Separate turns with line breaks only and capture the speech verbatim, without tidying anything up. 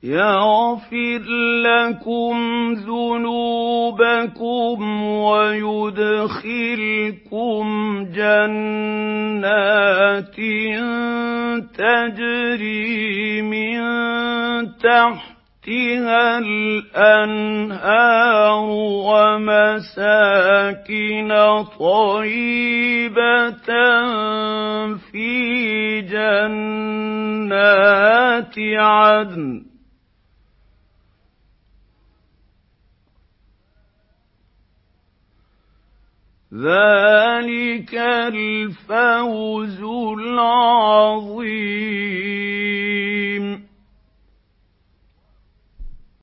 يغفر لكم ذنوبكم ويدخلكم جنات تجري من تحتها الأنهار ومساكن طيبة في جنات عدن ذلك الفوز العظيم.